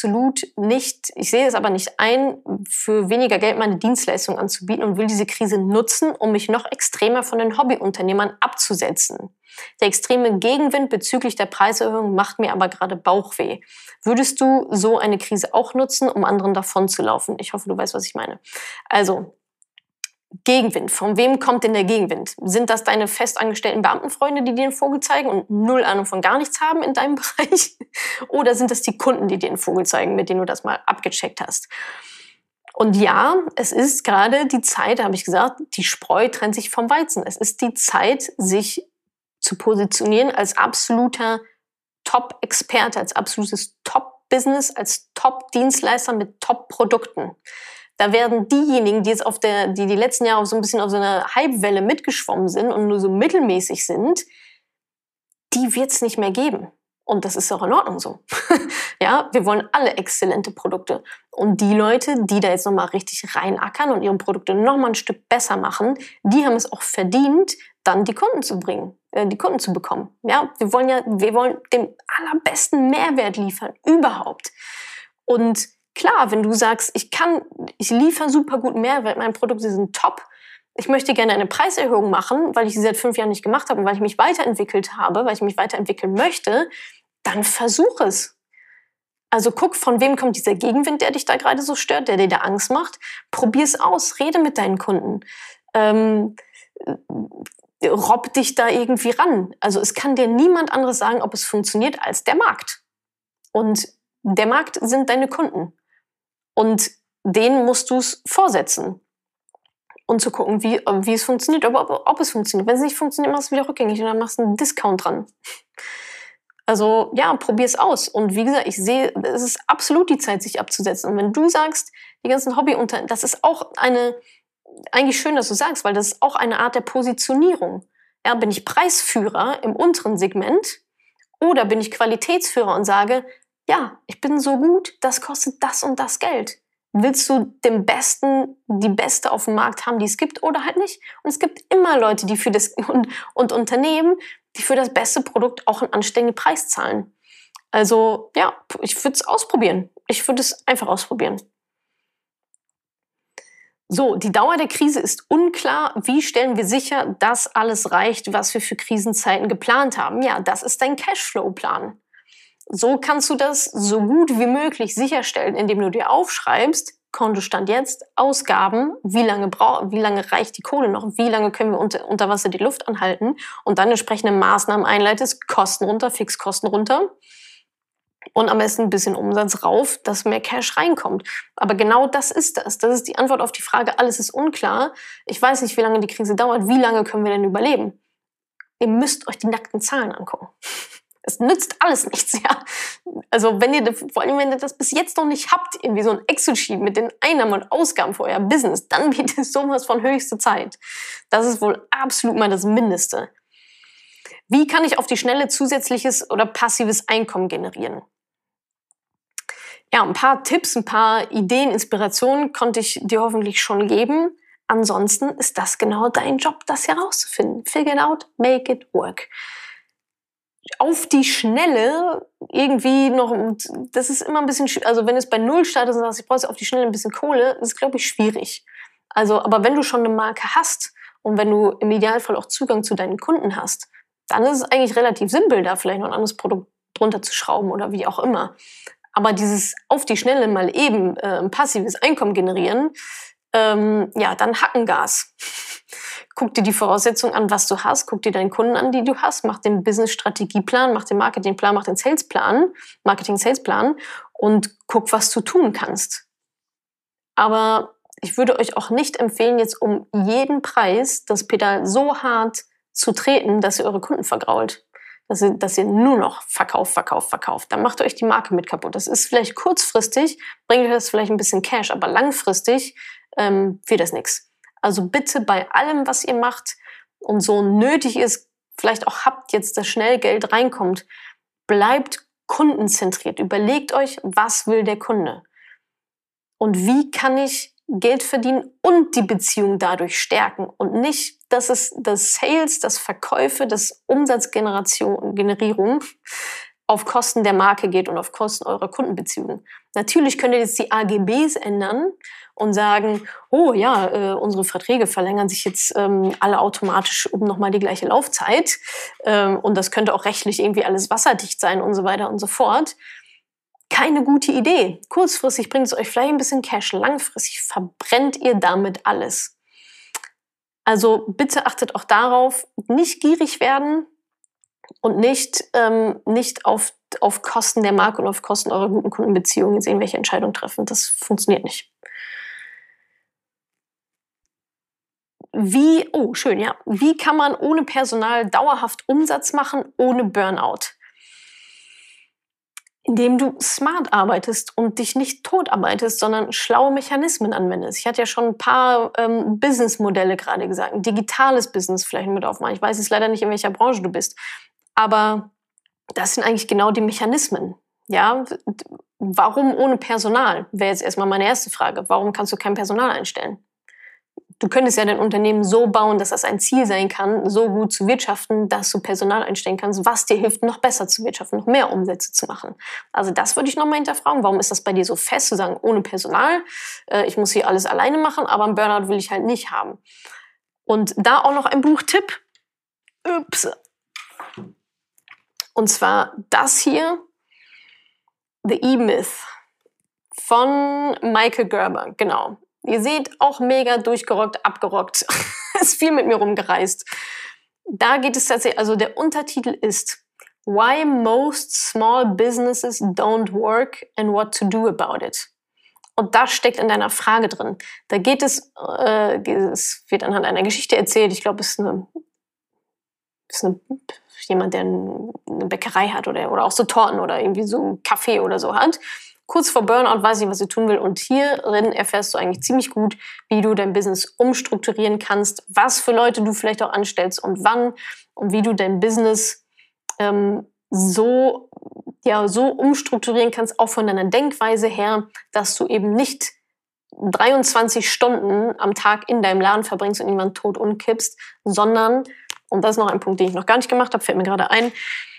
aber nicht ein, für weniger Geld meine Dienstleistung anzubieten und will diese Krise nutzen, um mich noch extremer von den Hobbyunternehmern abzusetzen. Der extreme Gegenwind bezüglich der Preiserhöhung macht mir aber gerade Bauchweh. Würdest du so eine Krise auch nutzen, um anderen davonzulaufen? Ich hoffe, du weißt, was ich meine. Also, Gegenwind. Von wem kommt denn der Gegenwind? Sind das deine festangestellten Beamtenfreunde, die dir den Vogel zeigen und null Ahnung von gar nichts haben in deinem Bereich? Oder sind das die Kunden, die dir den Vogel zeigen, mit denen du das mal abgecheckt hast? Und ja, es ist gerade die Zeit, habe ich gesagt, die Spreu trennt sich vom Weizen. Es ist die Zeit, sich zu positionieren als absoluter Top-Experte, als absolutes Top-Business, als Top-Dienstleister mit Top-Produkten. Da werden diejenigen, die jetzt die letzten Jahre so ein bisschen auf so einer Hypewelle mitgeschwommen sind und nur so mittelmäßig sind, die wird es nicht mehr geben. Und das ist auch in Ordnung so. Ja, wir wollen alle exzellente Produkte. Und die Leute, die da jetzt nochmal richtig reinackern und ihre Produkte nochmal ein Stück besser machen, die haben es auch verdient, dann die Kunden zu bringen. die Kunden zu bekommen. Ja, wir wollen den allerbesten Mehrwert liefern, überhaupt. Und klar, wenn du sagst, ich liefere super guten Mehrwert, meine Produkte sind top, ich möchte gerne eine Preiserhöhung machen, weil ich sie seit 5 Jahren nicht gemacht habe und weil ich mich weiterentwickelt habe, weil ich mich weiterentwickeln möchte, dann versuch es. Also guck, von wem kommt dieser Gegenwind, der dich da gerade so stört, der dir da Angst macht. Probier es aus, rede mit deinen Kunden. Robb dich da irgendwie ran. Also es kann dir niemand anderes sagen, ob es funktioniert, als der Markt. Und der Markt sind deine Kunden. Und denen musst du es vorsetzen. Und zu gucken, wie es funktioniert, ob es funktioniert. Wenn es nicht funktioniert, machst du wieder rückgängig und dann machst du einen Discount dran. Also ja, probier es aus. Und wie gesagt, ich sehe, es ist absolut die Zeit, sich abzusetzen. Und wenn du sagst, die ganzen das ist auch eigentlich schön, dass du sagst, weil das ist auch eine Art der Positionierung. Ja, bin ich Preisführer im unteren Segment oder bin ich Qualitätsführer und sage, ja, ich bin so gut, das kostet das und das Geld. Willst du die Beste auf dem Markt haben, die es gibt oder halt nicht? Und es gibt immer Leute, die und Unternehmen, die für das beste Produkt auch einen anständigen Preis zahlen. Also ja, ich würde es ausprobieren. Ich würde es einfach ausprobieren. So, die Dauer der Krise ist unklar. Wie stellen wir sicher, dass alles reicht, was wir für Krisenzeiten geplant haben? Ja, das ist dein Cashflow-Plan. So kannst du das so gut wie möglich sicherstellen, indem du dir aufschreibst, Kontostand jetzt, Ausgaben, wie lange reicht die Kohle noch, wie lange können wir unter Wasser die Luft anhalten und dann entsprechende Maßnahmen einleitest, Kosten runter, Fixkosten runter und am besten ein bisschen Umsatz rauf, dass mehr Cash reinkommt. Aber genau das ist das. Das ist die Antwort auf die Frage, alles ist unklar. Ich weiß nicht, wie lange die Krise dauert, wie lange können wir denn überleben? Ihr müsst euch die nackten Zahlen angucken. Es nützt alles nichts, ja. Also vor allem, wenn ihr das bis jetzt noch nicht habt, irgendwie so ein Excel-Sheet mit den Einnahmen und Ausgaben für euer Business, dann wird es sowas von höchste Zeit. Das ist wohl absolut mal das Mindeste. Wie kann ich auf die Schnelle zusätzliches oder passives Einkommen generieren? Ja, ein paar Tipps, ein paar Ideen, Inspirationen konnte ich dir hoffentlich schon geben. Ansonsten ist das genau dein Job, das herauszufinden. Figure it out, make it work. Auf die Schnelle irgendwie noch, das ist immer ein bisschen, also wenn es bei Null startet und sagst, ich brauche auf die Schnelle ein bisschen Kohle, ist es, glaube ich, schwierig. Also, aber wenn du schon eine Marke hast und wenn du im Idealfall auch Zugang zu deinen Kunden hast, dann ist es eigentlich relativ simpel, da vielleicht noch ein anderes Produkt drunter zu schrauben oder wie auch immer. Aber dieses auf die Schnelle mal eben ein passives Einkommen generieren, ja, dann Hackengas. Guck dir die Voraussetzungen an, was du hast. Guck dir deinen Kunden an, die du hast. Mach den Business-Strategieplan, mach den Marketingplan, mach den Marketing-Salesplan und guck, was du tun kannst. Aber ich würde euch auch nicht empfehlen, jetzt um jeden Preis das Pedal so hart zu treten, dass ihr eure Kunden vergrault. Dass ihr nur noch verkauft. Dann macht ihr euch die Marke mit kaputt. Das ist vielleicht kurzfristig, bringt euch das vielleicht ein bisschen Cash, aber langfristig wird das nichts. Also bitte bei allem, was ihr macht und so nötig ist, vielleicht auch habt jetzt, dass schnell Geld reinkommt, bleibt kundenzentriert. Überlegt euch, was will der Kunde? Und wie kann ich Geld verdienen und die Beziehung dadurch stärken und nicht, dass es das Sales, das Verkäufe, das Umsatzgenerierung auf Kosten der Marke geht und auf Kosten eurer Kundenbeziehungen. Natürlich könnt ihr jetzt die AGBs ändern und sagen, oh ja, unsere Verträge verlängern sich jetzt alle automatisch um nochmal die gleiche Laufzeit und das könnte auch rechtlich irgendwie alles wasserdicht sein und so weiter und so fort. Keine gute Idee. Kurzfristig bringt es euch vielleicht ein bisschen Cash, langfristig verbrennt ihr damit alles. Also bitte achtet auch darauf, nicht gierig werden und nicht auf Kosten der Marke und auf Kosten eurer guten Kundenbeziehungen jetzt irgendwelche Entscheidungen treffen. Das funktioniert nicht. Wie kann man ohne Personal dauerhaft Umsatz machen, ohne Burnout? Indem du smart arbeitest und dich nicht tot arbeitest, sondern schlaue Mechanismen anwendest. Ich hatte ja schon ein paar Businessmodelle gerade gesagt. Ein digitales Business vielleicht mit aufmachen. Ich weiß jetzt leider nicht, in welcher Branche du bist. Aber das sind eigentlich genau die Mechanismen. Ja? Warum ohne Personal? Wäre jetzt erstmal meine erste Frage. Warum kannst du kein Personal einstellen? du könntest ja dein Unternehmen so bauen, dass das ein Ziel sein kann, so gut zu wirtschaften, dass du Personal einstellen kannst, was dir hilft, noch besser zu wirtschaften, noch mehr Umsätze zu machen. Also das würde ich nochmal hinterfragen. Warum ist das bei dir so fest, zu sagen, ohne Personal, ich muss hier alles alleine machen, aber einen Burnout will ich halt nicht haben. Und da auch noch ein Buchtipp. Ups. Und zwar das hier, The E-Myth von Michael Gerber, genau. Ihr seht, auch mega durchgerockt, abgerockt. Ist viel mit mir rumgereist. Da geht es tatsächlich, also der Untertitel ist Why Most Small Businesses Don't Work and What to Do About It. Und das steckt in deiner Frage drin. Da geht es wird anhand einer Geschichte erzählt. Ich glaube, es ist jemand, der eine Bäckerei hat oder auch so Torten oder irgendwie so einen Kaffee oder so hat. Kurz vor Burnout weiß ich, was ich tun will. Und hierin erfährst du eigentlich ziemlich gut, wie du dein Business umstrukturieren kannst, was für Leute du vielleicht auch anstellst und wann und wie du dein Business so umstrukturieren kannst, auch von deiner Denkweise her, dass du eben nicht 23 Stunden am Tag in deinem Laden verbringst und irgendwann tot umkippst, sondern, und das ist noch ein Punkt, den ich noch gar nicht gemacht habe, fällt mir gerade ein,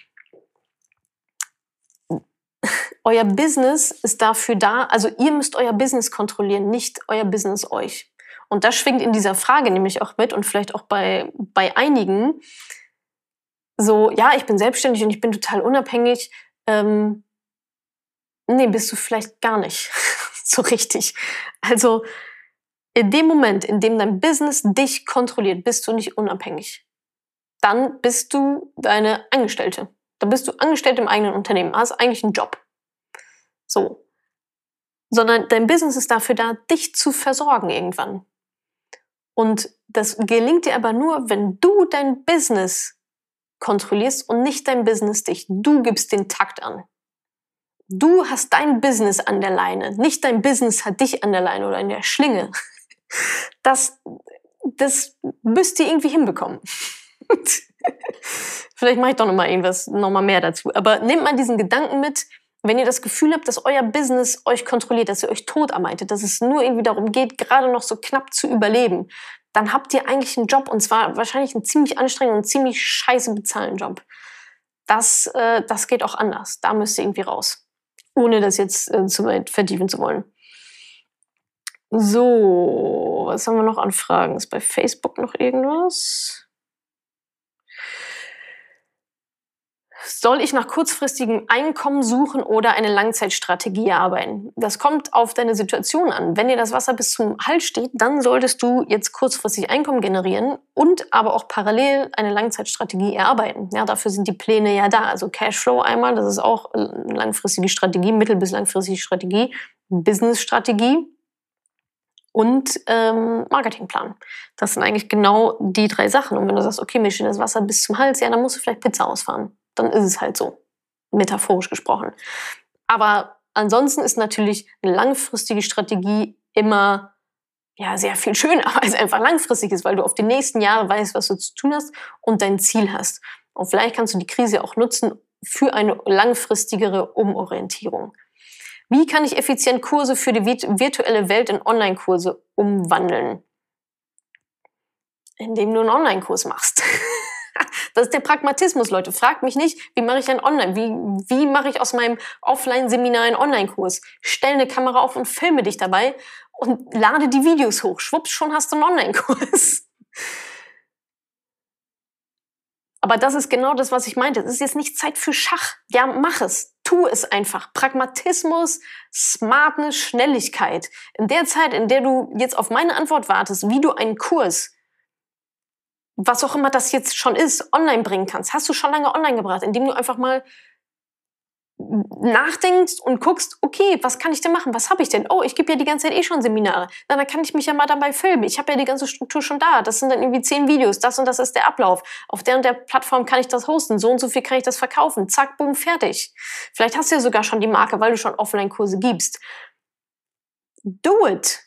euer Business ist dafür da, also ihr müsst euer Business kontrollieren, nicht euer Business euch. Und das schwingt in dieser Frage nämlich auch mit und vielleicht auch bei einigen so, ja, ich bin selbstständig und ich bin total unabhängig. Nee, bist du vielleicht gar nicht so richtig. Also in dem Moment, in dem dein Business dich kontrolliert, bist du nicht unabhängig. Dann bist du deine Angestellte. Dann bist du angestellt im eigenen Unternehmen, hast eigentlich einen Job. So. Sondern dein Business ist dafür da, dich zu versorgen irgendwann. Und das gelingt dir aber nur, wenn du dein Business kontrollierst und nicht dein Business dich. Du gibst den Takt an. Du hast dein Business an der Leine, nicht dein Business hat dich an der Leine oder in der Schlinge. Das müsst ihr irgendwie hinbekommen. Vielleicht mache ich doch noch mal mehr dazu. Aber nehmt mal diesen Gedanken mit, wenn ihr das Gefühl habt, dass euer Business euch kontrolliert, dass ihr euch tot arbeitet, dass es nur irgendwie darum geht, gerade noch so knapp zu überleben, dann habt ihr eigentlich einen Job und zwar wahrscheinlich einen ziemlich anstrengenden und ziemlich scheiße bezahlten Job. Das geht auch anders. Da müsst ihr irgendwie raus. Ohne das jetzt zu weit vertiefen zu wollen. So, was haben wir noch an Fragen? Ist bei Facebook noch irgendwas? Soll ich nach kurzfristigem Einkommen suchen oder eine Langzeitstrategie erarbeiten? Das kommt auf deine Situation an. Wenn dir das Wasser bis zum Hals steht, dann solltest du jetzt kurzfristig Einkommen generieren und aber auch parallel eine Langzeitstrategie erarbeiten. Ja, dafür sind die Pläne ja da. Also Cashflow einmal, das ist auch eine langfristige Strategie, mittel- bis langfristige Strategie, Business-Strategie und Marketingplan. Das sind eigentlich genau die 3 Sachen. Und wenn du sagst, okay, mir steht das Wasser bis zum Hals, ja, dann musst du vielleicht Pizza ausfahren. Dann ist es halt so, metaphorisch gesprochen. Aber ansonsten ist natürlich eine langfristige Strategie immer sehr viel schöner, weil es einfach langfristig ist, weil du auf die nächsten Jahre weißt, was du zu tun hast und dein Ziel hast. Und vielleicht kannst du die Krise auch nutzen für eine langfristigere Umorientierung. Wie kann ich effizient Kurse für die virtuelle Welt in Online-Kurse umwandeln? Indem du einen Online-Kurs machst. Das ist der Pragmatismus, Leute. Fragt mich nicht, wie mache ich ein Online? Wie mache ich aus meinem Offline-Seminar einen Online-Kurs? Stell eine Kamera auf und filme dich dabei und lade die Videos hoch. Schwupps, schon hast du einen Online-Kurs. Aber das ist genau das, was ich meinte. Es ist jetzt nicht Zeit für Schach. Ja, mach es. Tu es einfach. Pragmatismus, Smartness, Schnelligkeit. In der Zeit, in der du jetzt auf meine Antwort wartest, wie du einen Kurs, was auch immer das jetzt schon ist, online bringen kannst, hast du schon lange online gebracht, indem du einfach mal nachdenkst und guckst, okay, was kann ich denn machen? Was habe ich denn? Oh, ich gebe ja die ganze Zeit schon Seminare. Na, dann kann ich mich ja mal dabei filmen. Ich habe ja die ganze Struktur schon da. Das sind dann irgendwie 10 Videos. Das und das ist der Ablauf. Auf der und der Plattform kann ich das hosten. So und so viel kann ich das verkaufen. Zack, boom, fertig. Vielleicht hast du ja sogar schon die Marke, weil du schon Offline-Kurse gibst. Do it.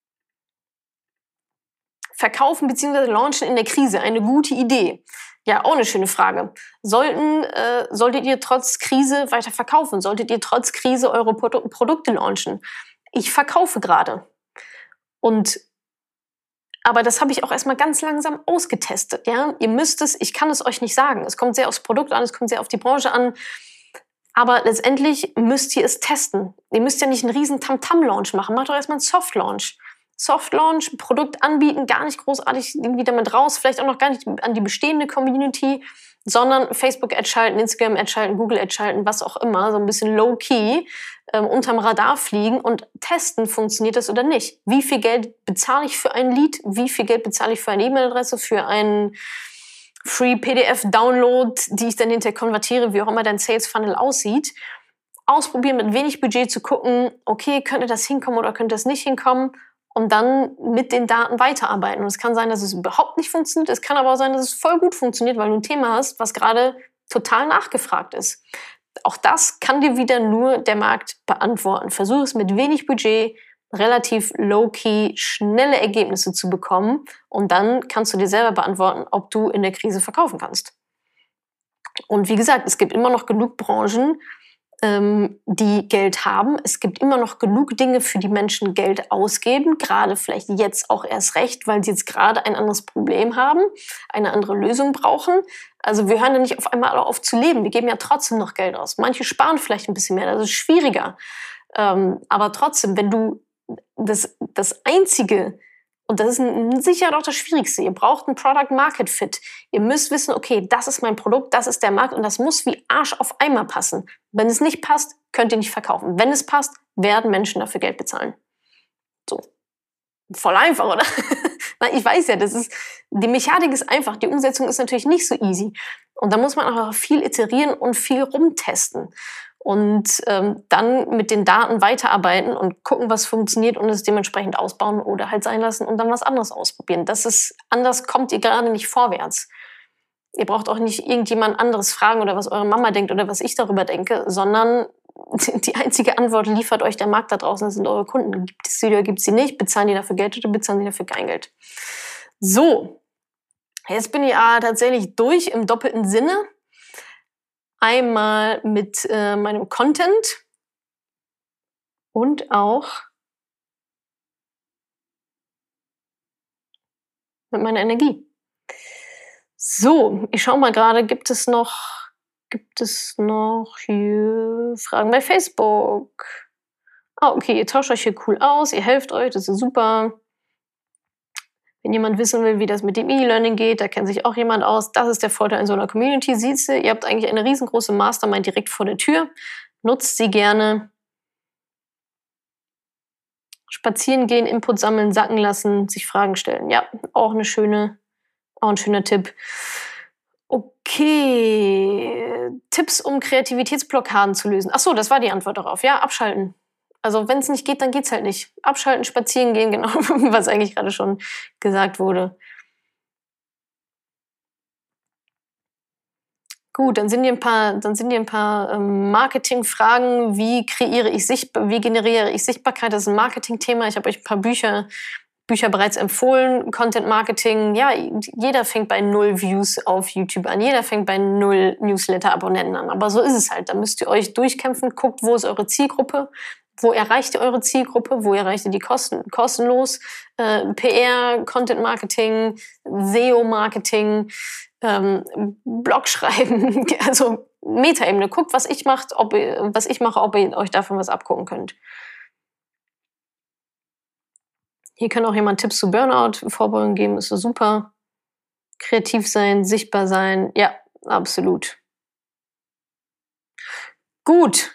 Verkaufen bzw. launchen in der Krise. Eine gute Idee. Ja, auch eine schöne Frage. Solltet ihr trotz Krise weiter verkaufen? Solltet ihr trotz Krise eure Produkte launchen? Ich verkaufe gerade. Und Aber das habe ich auch erstmal ganz langsam ausgetestet. Ja? Ihr müsst es, ich kann es euch nicht sagen. Es kommt sehr aufs Produkt an, es kommt sehr auf die Branche an. Aber letztendlich müsst ihr es testen. Ihr müsst ja nicht einen riesen Tamtam-Launch machen. Macht doch erstmal einen Soft-Launch. Soft-Launch, Produkt anbieten, gar nicht großartig irgendwie damit raus. Vielleicht auch noch gar nicht an die bestehende Community, sondern Facebook-Ad schalten, Instagram-Ad schalten, Google-Ad schalten, was auch immer. So ein bisschen low-key unterm Radar fliegen und testen, funktioniert das oder nicht. Wie viel Geld bezahle ich für ein Lead? Wie viel Geld bezahle ich für eine E-Mail-Adresse, für einen Free PDF-Download, die ich dann hinterher konvertiere, wie auch immer dein Sales-Funnel aussieht. Ausprobieren, mit wenig Budget zu gucken, okay, könnte das hinkommen oder könnte das nicht hinkommen, und dann mit den Daten weiterarbeiten. Und es kann sein, dass es überhaupt nicht funktioniert. Es kann aber auch sein, dass es voll gut funktioniert, weil du ein Thema hast, was gerade total nachgefragt ist. Auch das kann dir wieder nur der Markt beantworten. Versuch es mit wenig Budget, relativ low-key, schnelle Ergebnisse zu bekommen. Und dann kannst du dir selber beantworten, ob du in der Krise verkaufen kannst. Und wie gesagt, es gibt immer noch genug Branchen, die Geld haben. Es gibt immer noch genug Dinge, für die Menschen Geld ausgeben, gerade vielleicht jetzt auch erst recht, weil sie jetzt gerade ein anderes Problem haben, eine andere Lösung brauchen. Also wir hören ja nicht auf einmal alle auf zu leben. Wir geben ja trotzdem noch Geld aus. Manche sparen vielleicht ein bisschen mehr, das ist schwieriger. Aber trotzdem, wenn du das Einzige, und das ist sicher doch das Schwierigste, ihr braucht einen Product-Market-Fit. Ihr müsst wissen, okay, das ist mein Produkt, das ist der Markt und das muss wie Arsch auf Eimer passen. Wenn es nicht passt, könnt ihr nicht verkaufen. Wenn es passt, werden Menschen dafür Geld bezahlen. So. Voll einfach, oder? Ich weiß ja, die Mechanik ist einfach, die Umsetzung ist natürlich nicht so easy. Und da muss man auch viel iterieren und viel rumtesten. Und dann mit den Daten weiterarbeiten und gucken, was funktioniert und es dementsprechend ausbauen oder halt sein lassen und dann was anderes ausprobieren. Anders kommt ihr gerade nicht vorwärts. Ihr braucht auch nicht irgendjemand anderes fragen oder was eure Mama denkt oder was ich darüber denke, sondern die einzige Antwort liefert euch der Markt da draußen, das sind eure Kunden. Gibt es sie oder gibt es sie nicht? Bezahlen die dafür Geld oder bezahlen die dafür kein Geld? So, jetzt bin ich tatsächlich durch im doppelten Sinne. Einmal mit meinem Content und auch mit meiner Energie. So, ich schaue mal gerade, gibt es noch hier Fragen bei Facebook? Okay, ihr tauscht euch hier cool aus, ihr helft euch, das ist super. Wenn jemand wissen will, wie das mit dem E-Learning geht, da kennt sich auch jemand aus. Das ist der Vorteil in so einer Community. Siehst du, ihr habt eigentlich eine riesengroße Mastermind direkt vor der Tür. Nutzt sie gerne. Spazieren gehen, Input sammeln, sacken lassen, sich Fragen stellen. Ja, auch ein schöner Tipp. Okay, Tipps, um Kreativitätsblockaden zu lösen. Ach so, das war die Antwort darauf. Ja, abschalten. Also wenn es nicht geht, dann geht's halt nicht. Abschalten, spazieren gehen, genau, was eigentlich gerade schon gesagt wurde. Gut, dann sind hier ein paar Marketingfragen. Wie generiere ich Sichtbarkeit? Das ist ein Marketingthema. Ich habe euch ein paar Bücher bereits empfohlen. Content Marketing, ja, jeder fängt bei 0 Views auf YouTube an. Jeder fängt bei 0 Newsletter-Abonnenten an. Aber so ist es halt. Da müsst ihr euch durchkämpfen. Guckt, wo ist eure Zielgruppe? Wo erreicht ihr eure Zielgruppe? Wo erreicht ihr die kostenlos? PR, Content Marketing, SEO-Marketing, Blog schreiben, also Metaebene. Guckt, was ich mache, ob ihr euch davon was abgucken könnt. Hier kann auch jemand Tipps zu Burnout-Vorbeugung geben, ist so super. Kreativ sein, sichtbar sein, ja, absolut. Gut.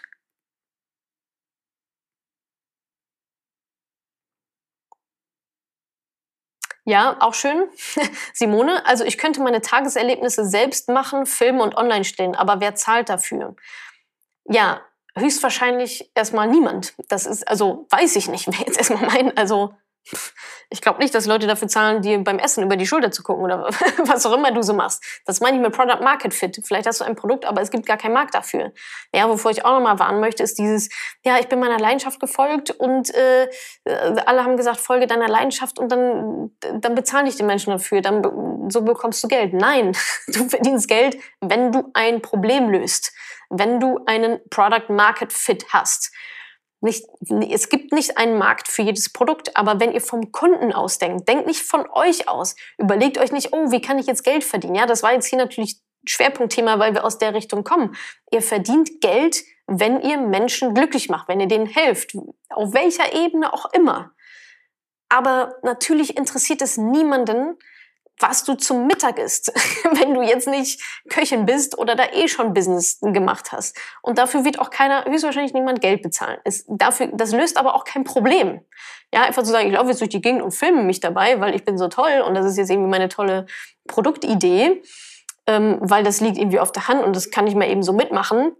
Ja, auch schön. Simone, also ich könnte meine Tageserlebnisse selbst machen, filmen und online stellen, aber wer zahlt dafür? Ja, höchstwahrscheinlich erstmal niemand. Das ist, also weiß ich nicht, wer jetzt erstmal meint, also ich glaube nicht, dass Leute dafür zahlen, dir beim Essen über die Schulter zu gucken oder was auch immer du so machst. Das meine ich mit Product Market Fit. Vielleicht hast du ein Produkt, aber es gibt gar keinen Markt dafür. Ja, wovor ich auch nochmal warnen möchte, ist dieses, ja, ich bin meiner Leidenschaft gefolgt und alle haben gesagt, folge deiner Leidenschaft und dann bezahlen dich die Menschen dafür, so bekommst du Geld. Nein, du verdienst Geld, wenn du ein Problem löst, wenn du einen Product Market Fit hast. Es gibt nicht einen Markt für jedes Produkt, aber wenn ihr vom Kunden ausdenkt, denkt nicht von euch aus. Überlegt euch nicht, oh, wie kann ich jetzt Geld verdienen? Ja, das war jetzt hier natürlich Schwerpunktthema, weil wir aus der Richtung kommen. Ihr verdient Geld, wenn ihr Menschen glücklich macht, wenn ihr denen helft, auf welcher Ebene auch immer. Aber natürlich interessiert es niemanden, was du zum Mittag isst, wenn du jetzt nicht Köchin bist oder da schon Business gemacht hast. Und dafür wird auch höchstwahrscheinlich niemand Geld bezahlen. Das löst aber auch kein Problem. Ja, einfach zu sagen, ich laufe jetzt durch die Gegend und filme mich dabei, weil ich bin so toll und das ist jetzt irgendwie meine tolle Produktidee, weil das liegt irgendwie auf der Hand und das kann ich mal eben so mitmachen.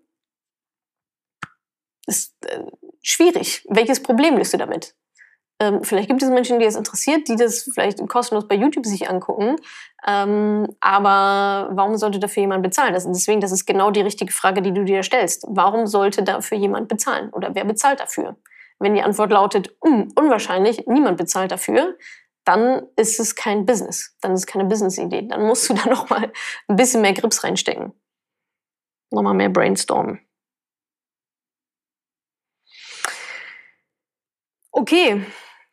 Ist schwierig. Welches Problem löst du damit? Vielleicht gibt es Menschen, die das interessiert, die das vielleicht kostenlos bei YouTube sich angucken. Aber warum sollte dafür jemand bezahlen? Das ist genau die richtige Frage, die du dir stellst. Warum sollte dafür jemand bezahlen? Oder wer bezahlt dafür? Wenn die Antwort lautet, unwahrscheinlich, niemand bezahlt dafür, dann ist es kein Business. Dann ist es keine Business-Idee. Dann musst du da nochmal ein bisschen mehr Grips reinstecken. Nochmal mehr brainstormen. Okay.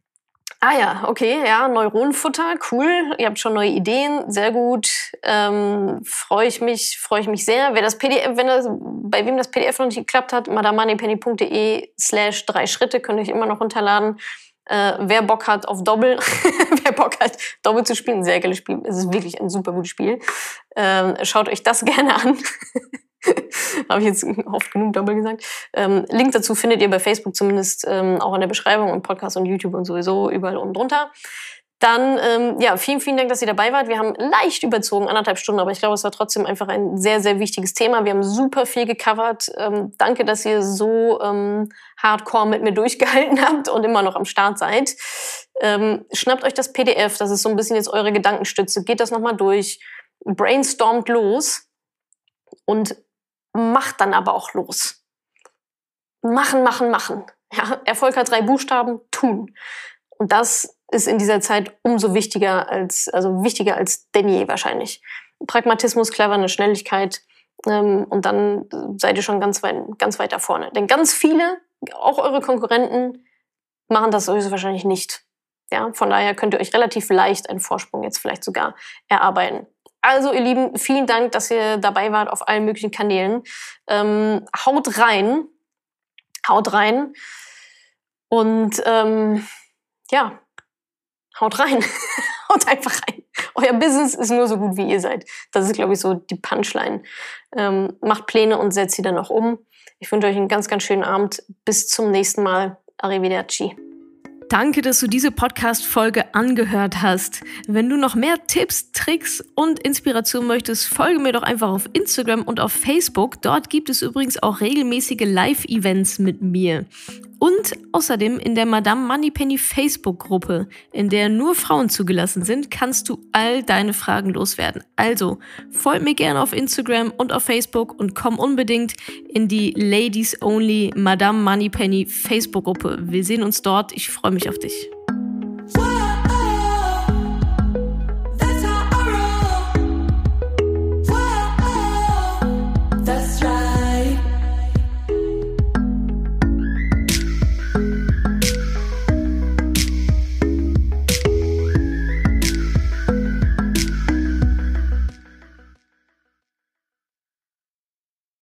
Neuronenfutter, cool. Ihr habt schon neue Ideen, sehr gut. Freue ich mich sehr. Bei wem das PDF noch nicht geklappt hat, madamemoneypenny.de/3 Schritte könnt ihr euch immer noch runterladen. Wer Bock hat auf Doppel, Doppel zu spielen, ein sehr geiles Spiel. Es ist wirklich ein super gutes Spiel. Schaut euch das gerne an. Habe ich jetzt oft genug Doppel gesagt. Link dazu findet ihr bei Facebook zumindest auch in der Beschreibung und Podcast und YouTube und sowieso überall unten drunter. Dann, vielen, vielen Dank, dass ihr dabei wart. Wir haben leicht überzogen, 1,5 Stunden, aber ich glaube, es war trotzdem einfach ein sehr, sehr wichtiges Thema. Wir haben super viel gecovert. Danke, dass ihr so hardcore mit mir durchgehalten habt und immer noch am Start seid. Schnappt euch das PDF, das ist so ein bisschen jetzt eure Gedankenstütze. Geht das nochmal durch, brainstormt los und macht dann aber auch los. Machen. Ja, Erfolg hat 3 Buchstaben, tun. Und das ist in dieser Zeit umso wichtiger als denn je wahrscheinlich. Pragmatismus, Cleverness, Schnelligkeit, und dann seid ihr schon ganz weit da vorne. Denn ganz viele, auch eure Konkurrenten, machen das wahrscheinlich nicht. Ja, von daher könnt ihr euch relativ leicht einen Vorsprung jetzt vielleicht sogar erarbeiten. Also, ihr Lieben, vielen Dank, dass ihr dabei wart auf allen möglichen Kanälen. Haut rein. Und haut rein. Haut einfach rein. Euer Business ist nur so gut, wie ihr seid. Das ist, glaube ich, so die Punchline. Macht Pläne und setzt sie dann auch um. Ich wünsche euch einen ganz, ganz schönen Abend. Bis zum nächsten Mal. Arrivederci. Danke, dass du diese Podcast-Folge angehört hast. Wenn du noch mehr Tipps, Tricks und Inspiration möchtest, folge mir doch einfach auf Instagram und auf Facebook. Dort gibt es übrigens auch regelmäßige Live-Events mit mir. Und außerdem in der Madame Moneypenny Facebook-Gruppe, in der nur Frauen zugelassen sind, kannst du all deine Fragen loswerden. Also, folg mir gerne auf Instagram und auf Facebook und komm unbedingt in die Ladies Only Madame Moneypenny Facebook-Gruppe. Wir sehen uns dort. Ich freue mich auf dich.